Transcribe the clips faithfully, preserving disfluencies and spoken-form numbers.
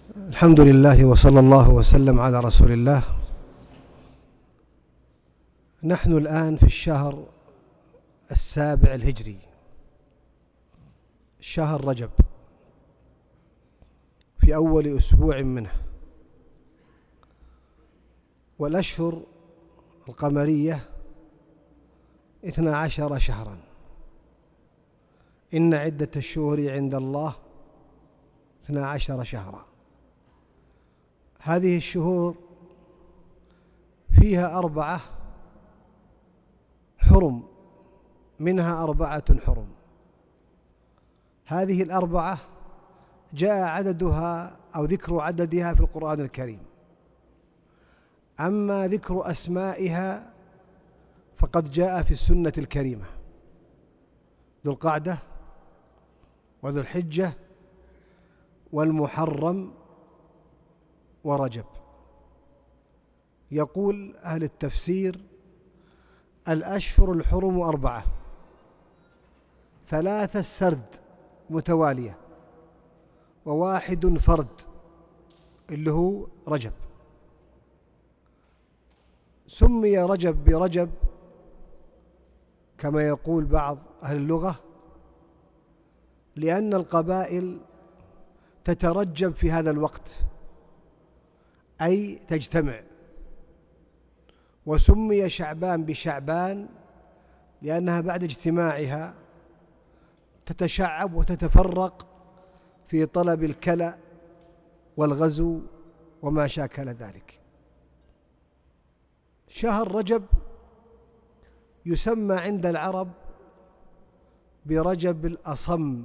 الحمد لله وصلى الله وسلم على رسول الله. نحن الآن في الشهر السابع الهجري، شهر رجب، في أول أسبوع منه، والأشهر القمرية اثنا عشر شهرا. إن عدة الشهور عند الله اثنا عشر شهرا. هذه الشهور فيها أربعة حرم، منها أربعة حرم. هذه الأربعة جاء عددها أو ذكر عددها في القرآن الكريم، أما ذكر أسمائها فقد جاء في السنة الكريمة: ذو القعدة وذو الحجة والمحرم ورجب. يقول أهل التفسير: الأشهر الحرم أربعة، ثلاثة سرد متوالية، وواحد فرد اللي هو رجب. سمي رجب برجب كما يقول بعض أهل اللغة لأن القبائل تترجب في هذا الوقت، أي تجتمع. وسمي شعبان بشعبان لأنها بعد اجتماعها تتشعب وتتفرق في طلب الكلأ والغزو وما شاكل ذلك. شهر رجب يسمى عند العرب برجب الأصم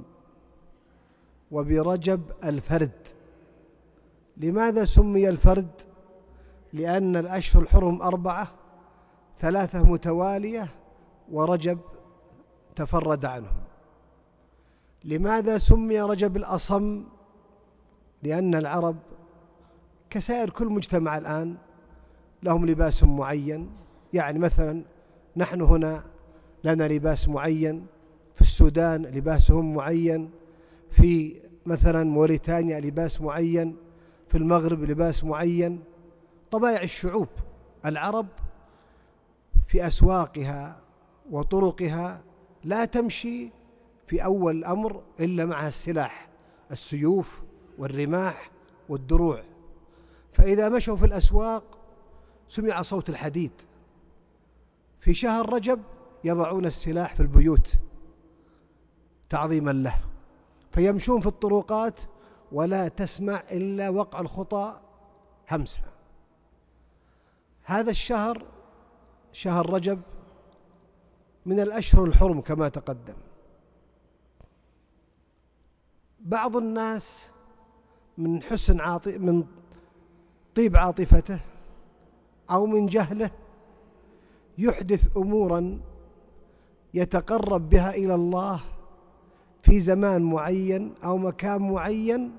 وبرجب الفرد. لماذا سمي الفرد؟ لأن الأشهر الحرم أربعة، ثلاثة متوالية ورجب تفرد عنهم. لماذا سمي رجب الأصم؟ لأن العرب كسائر كل مجتمع الآن لهم لباس معين. يعني مثلا نحن هنا لنا لباس معين، في السودان لباسهم معين، في مثلا موريتانيا لباس معين، في المغرب لباس معين. طبائع الشعوب العرب في أسواقها وطرقها لا تمشي في أول الأمر إلا مع السلاح، السيوف والرماح والدروع. فإذا مشوا في الأسواق سمع صوت الحديد. في شهر رجب يضعون السلاح في البيوت تعظيما له، فيمشون في الطرقات ولا تسمع إلا وقع الخطى همسة. هذا الشهر، شهر رجب، من الأشهر الحرم كما تقدم. بعض الناس من حسن عاطف من طيب عاطفته أو من جهله يحدث أمورا يتقرب بها إلى الله في زمان معين أو مكان معين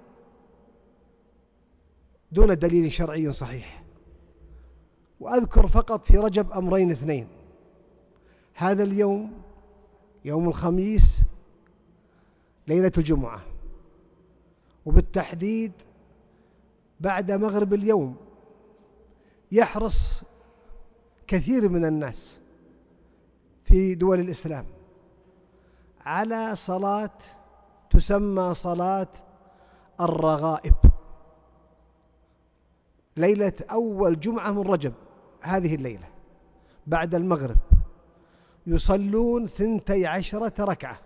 دون دليل شرعي صحيح. وأذكر فقط في رجب أمرين اثنين: هذا اليوم يوم الخميس ليلة الجمعة، وبالتحديد بعد مغرب اليوم يحرص كثير من الناس في دول الإسلام على صلاة تسمى صلاة الرغائب، ليلة أول جمعة من رجب. هذه الليلة بعد المغرب يصلون ثنتي عشرة ركعة،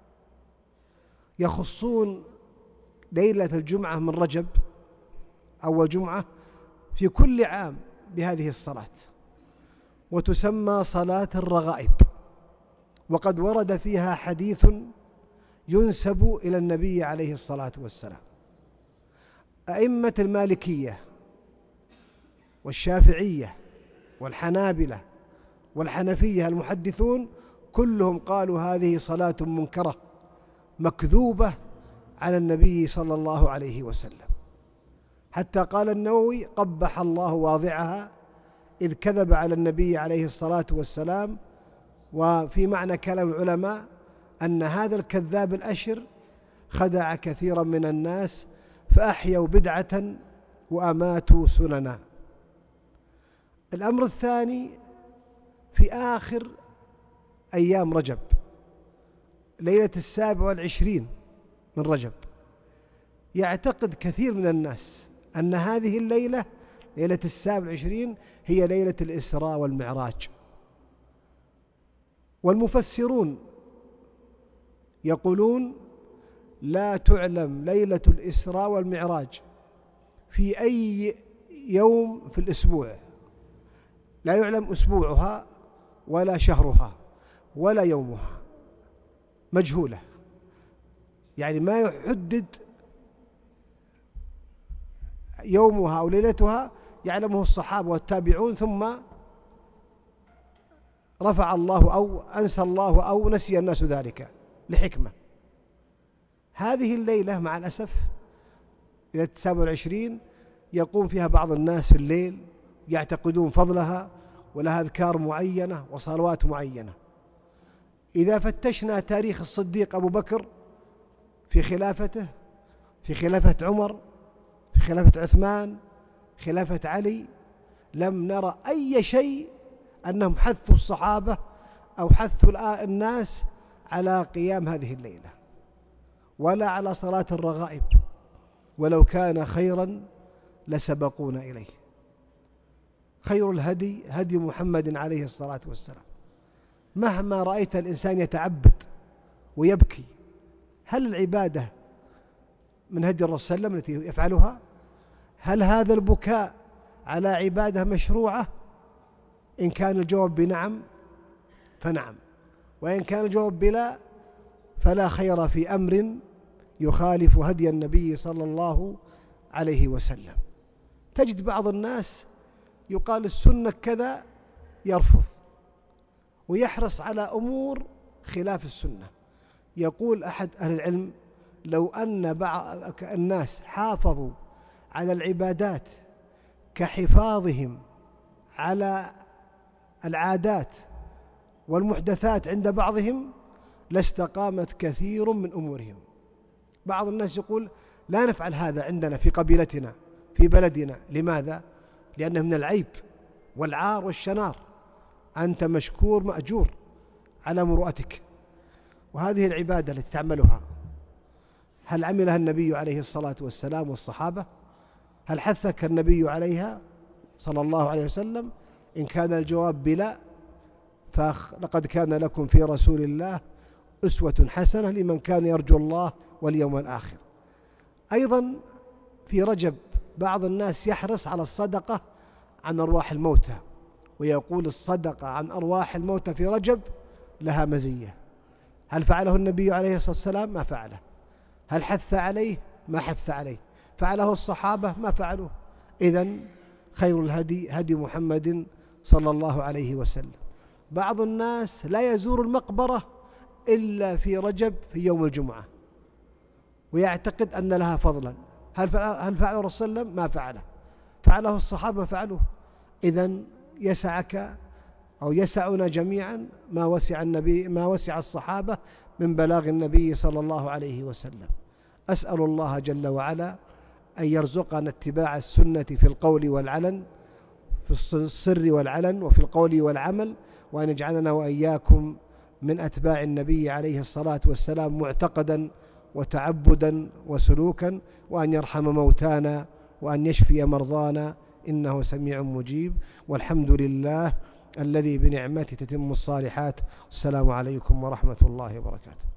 يخصون ليلة الجمعة من رجب أول جمعة في كل عام بهذه الصلاة، وتسمى صلاة الرغائب. وقد ورد فيها حديث ينسب إلى النبي عليه الصلاة والسلام. أئمة المالكية والشافعية والحنابلة والحنفية المحدثون كلهم قالوا هذه صلاة منكرة مكذوبة على النبي صلى الله عليه وسلم، حتى قال النووي: قبح الله واضعها، إذ كذب على النبي عليه الصلاة والسلام. وفي معنى كلام العلماء أن هذا الكذاب الأشر خدع كثيرا من الناس فأحيوا بدعة وأماتوا سننا. الأمر الثاني في آخر أيام رجب، ليلة السابع والعشرين من رجب، يعتقد كثير من الناس أن هذه الليلة ليلة السابع والعشرين هي ليلة الإسراء والمعراج. والمفسرون يقولون لا تعلم ليلة الإسراء والمعراج في أي يوم في الأسبوع، لا يعلم أسبوعها ولا شهرها ولا يومها، مجهولة، يعني ما يحدد يومها أو ليلتها، يعلمه الصحابة والتابعون ثم رفع الله أو أنسى الله أو نسي الناس ذلك لحكمة. هذه الليلة مع الأسف ليلة السابع والعشرين يقوم فيها بعض الناس الليل يعتقدون فضلها ولها أذكار معينة وصلوات معينة. إذا فتشنا تاريخ الصديق أبو بكر في خلافته، في خلافة عمر، في خلافة عثمان، خلافة علي، لم نرى أي شيء أنهم حثوا الصحابة أو حثوا الناس على قيام هذه الليلة ولا على صلاة الرغائب، ولو كان خيرا لسبقونا إليه. خير الهدي هدي محمد عليه الصلاة والسلام. مهما رأيت الإنسان يتعبد ويبكي، هل العبادة من هدي الرسول صلى الله عليه وسلم التي يفعلها؟ هل هذا البكاء على عبادة مشروعة؟ إن كان الجواب بنعم فنعم، وإن كان الجواب بلا فلا خير في أمر يخالف هدي النبي صلى الله عليه وسلم. تجد بعض الناس يقال السنة كذا يرفض ويحرص على أمور خلاف السنة. يقول أحد أهل العلم لو أن بعض الناس حافظوا على العبادات كحفاظهم على العادات والمحدثات عند بعضهم لاستقامت كثير من أمورهم. بعض الناس يقول لا نفعل هذا عندنا في قبيلتنا في بلدنا. لماذا؟ لأنه من العيب والعار والشنار، أنت مشكور مأجور على مروءتك. وهذه العبادة التي تعملها هل عملها النبي عليه الصلاة والسلام والصحابة؟ هل حثك النبي عليها صلى الله عليه وسلم؟ إن كان الجواب بلا، فلقد كان لكم في رسول الله أسوة حسنة لمن كان يرجو الله واليوم الآخر. أيضا في رجب بعض الناس يحرص على الصدقة عن أرواح الموتى، ويقول الصدقة عن أرواح الموتى في رجب لها مزية. هل فعله النبي عليه الصلاة والسلام؟ ما فعله. هل حث عليه؟ ما حث عليه. فعله الصحابة؟ ما فعلوه. إذن خير الهدي هدي محمد صلى الله عليه وسلم. بعض الناس لا يزور المقبرة إلا في رجب في يوم الجمعة ويعتقد أن لها فضلا. هل فعله الرسول صلى الله عليه وسلم؟ ما فعله. فعله الصحابة؟ فعلوه. إذن يسعك أو يسعنا جميعا ما وسع النبي ما وسع الصحابة من بلاغ النبي صلى الله عليه وسلم. أسأل الله جل وعلا أن يرزقنا اتباع السنة في القول والعلن، في السر والعلن وفي القول والعمل، وأن يجعلنا وإياكم من أتباع النبي عليه الصلاة والسلام معتقدا وتعبدا وسلوكا، وأن يرحم موتانا وأن يشفي مرضانا إنه سميع مجيب. والحمد لله الذي بنعمته تتم الصالحات. السلام عليكم ورحمة الله وبركاته.